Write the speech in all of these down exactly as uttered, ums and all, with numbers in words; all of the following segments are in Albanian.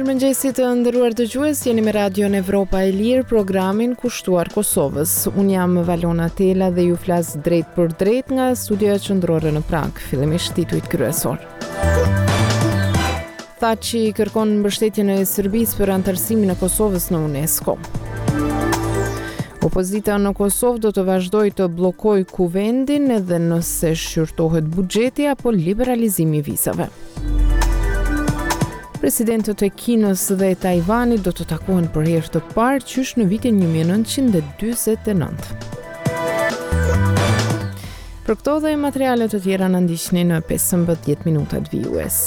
Mirëmëngjesit të nderuar dëgjues, jeni me Radion Evropa e Lirë, programin kushtuar Kosovës. Unë jam Valona Tela dhe ju flas drejt për drejt nga studioja qendrore në Prag, fillimisht titujt kryesor. Thaçi kërkon mbështetjen e Serbisë për anëtarësimin e Kosovës në UNESCO. Opozita në Kosovë do të vazhdojë të bllokojë kuvendin edhe nëse shqyrtohet buxheti apo liberalizimi i vizave. Presidentët e Kinës dhe Tajvanit do të takohen për herë të parë qysh në vitin një mijë e nëntëqind e dyzet e nëntë. Për këto dhe materiale të tjera na ndiqni në pesëmbëdhjetë minutat vijues.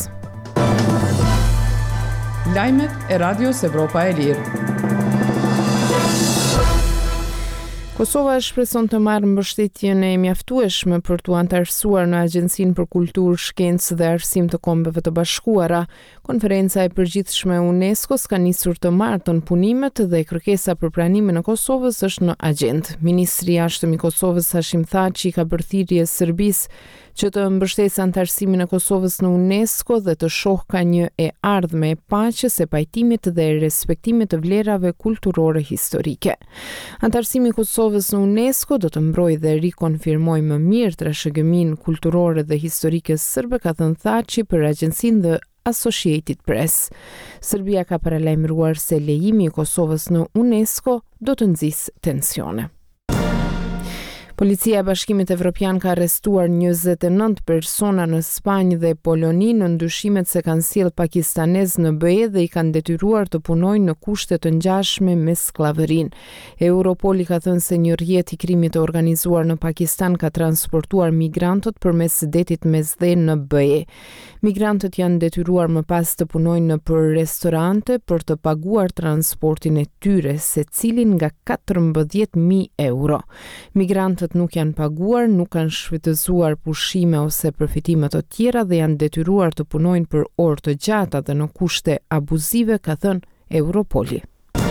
Lajmet e Radios Evropa e Lirë. Kosova shpreson të marrë mbështetjen e mjaftueshme për t'u anëtarësuar në Agjencinë për Kulturë, Shkencë dhe Arsim të Kombeve të Bashkuara. Konferenca e përgjithshme e UNESCO ka nisur të martën punimet dhe kërkesa për pranimin e Kosovës është në agjendë. Ministri i Jashtëm i Kosovës Hashim Thaçi ka bërë thirrje Serbisë që të mbështesë anëtarësimin e Kosovës në UNESCO dhe të shohë ka një e ardhme e paqes, e pajtimit dhe respektimit të vlerave kulturore historike. Anëtarësimi i Kosovës në UNESCO do të mbrojë dhe rikonfirmojë më mirë trashëgiminë kulturore dhe historike serbe, ka thënë Thaçi për agjencinë dhe Associated Press. Serbia ka paralajmëruar se lejimi i Kosovës në UNESCO do të nxjisë tensione. Policia e Bashkimit Evropian ka arrestuar njëzet e nëntë persona në Spanjë dhe Poloni në ndyshimet se kanë sjellë pakistanez në B E dhe i kanë detyruar të punojnë në kushte të ngjashme me skllavërinë. Europoli ka thënë se një rrjet i krimit të organizuar në Pakistan ka transportuar migrantët përmes detit Mesdhe në B E. Migrantët janë detyruar më pas të punojnë në për restorante për të paguar transportin e tyre, secilin nga katërmbëdhjetë mijë euro. Migrantët nuk janë paguar, nuk kanë shfrytëzuar pushime ose përfitime të tjera dhe janë detyruar të punojnë për orë të gjata dhe në kushte abuzive, ka thënë Europoli.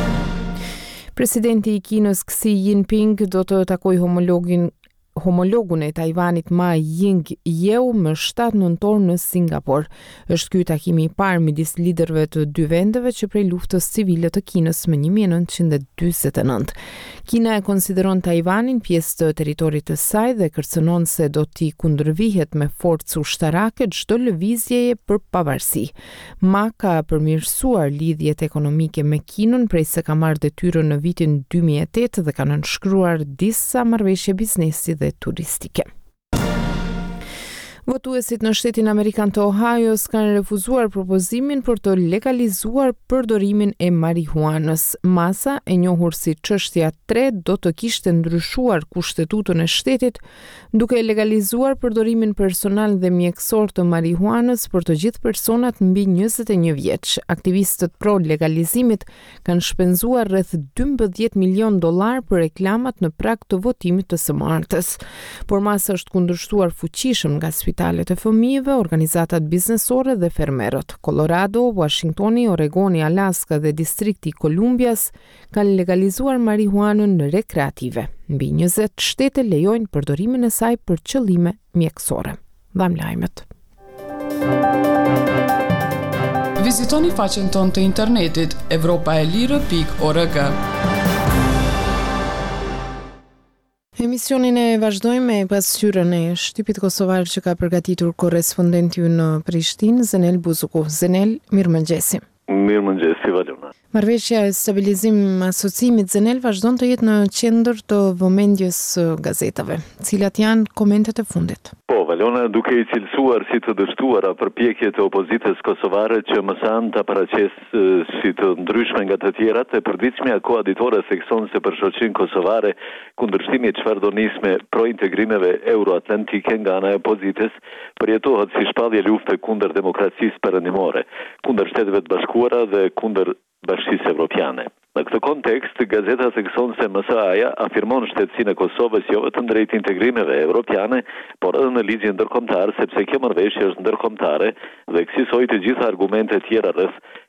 Presidenti i Kinës Xi Jinping do të takojë homologin homologun e Tajvanit Ma Ying-jeou më shtatë nëntor në Singapur. Është ky takimi i parë midis liderëve të dy vendeve që prej luftës civile të Kinës më një mijë e nëntëqind e dyzet e nëntë. Kina e konsideron Tajvanin pjesë të territorit të saj dhe kërcënon se do t'i kundërvihet me forcë ushtarake çdo lëvizjeje për pavarësi. Ma ka përmirësuar lidhjet ekonomike me Kinën prej se ka marrë detyrën në vitin dy mijë e tetë dhe ka nënshkruar disa marrëveshje biznesi dhe turistike. Votuesit në shtetin Amerikan të Ohio's kanë refuzuar propozimin për të legalizuar përdorimin e marihuanës. Masa, e njohur si çështja tre, do të kishte ndryshuar kushtetutën e shtetit, duke legalizuar përdorimin personal dhe mjekësor të marihuanës për të gjithë personat mbi njëzet e një vjeç. Aktivistët pro legalizimit kanë shpenzuar rreth dymbëdhjetë milion dollar për reklamat në prag të votimit të së martës. Por masa është kundërshtuar fuqishëm nga spitalet e fëmijëve, organizatat biznesore dhe fermerët. Colorado, Washingtoni, Oregoni, Alaska dhe distrikti i Kolumbias kanë legalizuar marihuanën rekreative. Mbi njëzet shtete lejojnë përdorimin e saj për qëllime mjekësore. Dham lajmet. Vizitoni faqen tonë të internetit evropaelire pikë org. Emisionin e vazhdojmë me pasqyrën e shtypit kosovar që ka përgatitur korrespondenti në Prishtinë, Zenel Buzuku. Zenel, mirëmëngjesi. Mirëmëngjesi, Valona. Marrëveshja e stabilizim asociimit Zenel vazhdon të jetë në qendër të vëmendjes gazetave. Cilat janë komentet e fundit? Po, Valona, duke i cilësuar si të dështuara përpjekjet e opozitës kosovare që mësan të paraqes si të ndryshme nga të tjerat, e përditshmja koaditore thekson se për shoqërinë kosovare kundërshtimi çfarëdo nisme pro-integrimeve euroatlantike nga ana e opozitës përjetohet si shpallje lufte kundër demokracisë perëndimore, kundër shteteve të bashkuara dhe kundër Bashkisë Evropiane. Në këtë kontekst, gazeta thekson se M S A-ja afirmon shtetësinë e Kosovës jo vetëm drejt integrimeve evropiane, por edhe në ligjin ndërkombëtar, sepse kjo marrëveshje është ndërkombëtare dhe kësaj të gjitha argumente tjera rreth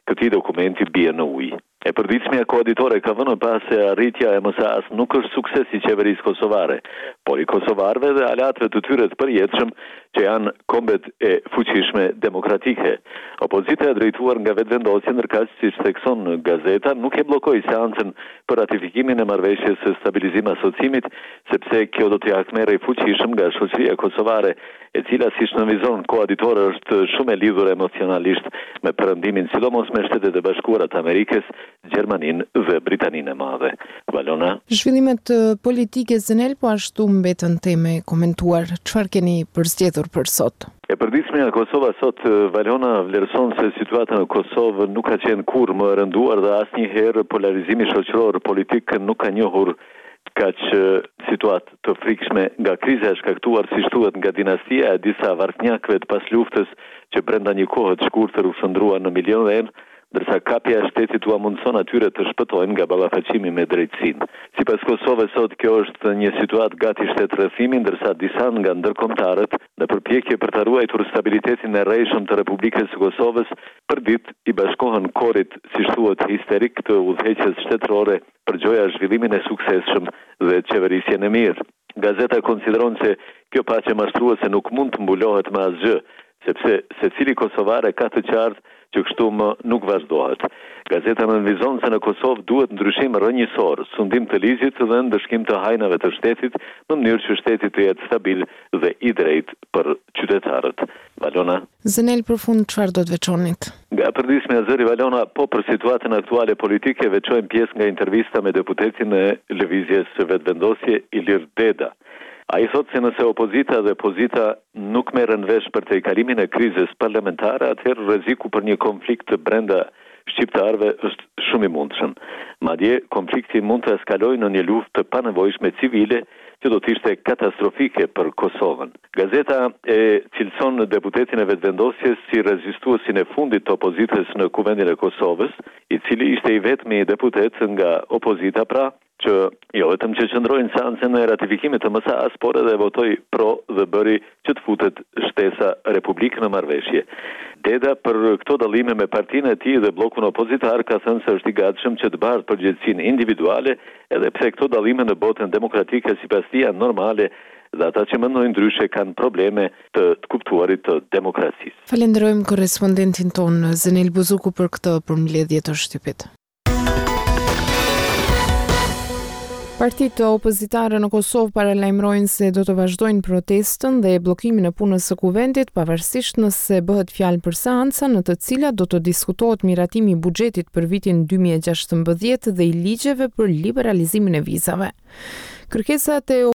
këtij dokumenti bie në ujë. E përditshmja koaditore ka vënë pas se arritja e M S A-s nuk është sukses i qeverisë kosovare, por i kosovarëve dhe aleatëve të tyre të përjetshëm që janë kombet e fuqishme demokratike. Opozita e drejtuar nga vetëvendosja ndërkaq siç thekson gazeta nuk e bllokoi seancën për ratifikimin e marrëveshjes së stabilizim asociimit, sepse kjo do t'i akmerrë fuqishëm nga shoqëria kosovare, e cila siç nënvizon koaditore është shumë e lidhur emocionalisht me perëndimin, sidomos me Shtetet e Bashkuara të Amerikës, Gjermaninë dhe Britaninë e Madhe. Valona. Zhvillimet politike Zenel po ashtu mbetën teme komentuar. Çfarë keni përzgjedhur për sot? E përditshmja e Kosova sot, Valona, vlerëson se situata në Kosovë nuk ka qenë kurrë më e rënduar dhe asnjëherë polarizimi shoqëror politik nuk ka njohur kaq situatë të frikshme nga kriza e shkaktuar, siç thuhet, nga dinastia e disa varfnjakëve të pas luftës që brenda një kohe të shkurtër u shndruan në milionë, ndërsa kapja e shtetit u mundson atyre të shpëtojnë nga ballafaqimi me drejtësinë. Sipas Kosovës sot, kjo është një situatë gati shtetërrëfimi, ndërsa disa nga ndërkombëtarët në përpjekje për të ruajtur stabilitetin e rrejshëm të Republikës së Kosovës, përdit i bashkohen korit, siç thuhet, histerik të udhëheqjes shtetërore për gjoja zhvillimin e suksesshëm dhe qeverisjen e mirë. Gazeta konsideron se kjo paqe mashtruese nuk mund të mbulohet me asgjë, sepse secili kosovare ka të qartë që kështu më nuk vazhdohet. Gazeta nënvizon se në Kosovë duhet ndryshim rrënjësor, sundim të ligjit dhe ndëshkim të hajnave të shtetit, në mënyrë që shteti të jetë stabil dhe i drejt për qytetarët. Valona. Zenel, për fund, çfarë do të veçonit? Nga përdismja e zëri Valona, po për situatën aktuale politike veçojmë pjesë nga intervista me deputetin e lëvizjes së vetëvendosje Ilir Deda. A i thot se nëse opozita dhe pozita nuk merren vesh për të kalimin e krizës parlamentare, atëherë rreziku për një konflikt të brenda shqiptarëve është shumë i mundshëm. Madje konflikti mund të eskalojë në një luftë të panevojshme civile që do të ishte katastrofike për Kosovën. Gazeta e cilëson deputetin e vetëvendosjes si rezistuesin e fundit të opozitës në Kuvendin e Kosovës, i cili ishte i vetmi deputet nga opozita, pra që jo vetëm që qëndroi në seancën e ratifikimit të M S A-s, por edhe votoi pro dhe bëri që të futet shtesa Republikë në marrëveshje. Deda për këto dallime me partinë e tij dhe bllokun opozitar ka thënë se është i gatshëm që të bartë përgjegjësinë individuale, edhe pse këto dallime në botën demokratike sipas tij janë normale dhe ata që mendojnë ndryshe kanë probleme të, të kuptuarit të demokracisë. Falenderojmë korrespondentin ton Zenel Buzuku për këtë përmbledhje të shtypit. Partitë opozitare në Kosovë paralajmërojnë se do të vazhdojnë protestën dhe bllokimin e punës së kuvendit, pavarësisht nëse bëhet fjalë për seanca në të cilat do të diskutohet miratimi i buxhetit për vitin dy mijë e gjashtëmbëdhjetë dhe i ligjeve për liberalizimin e vizave. Kërkesat e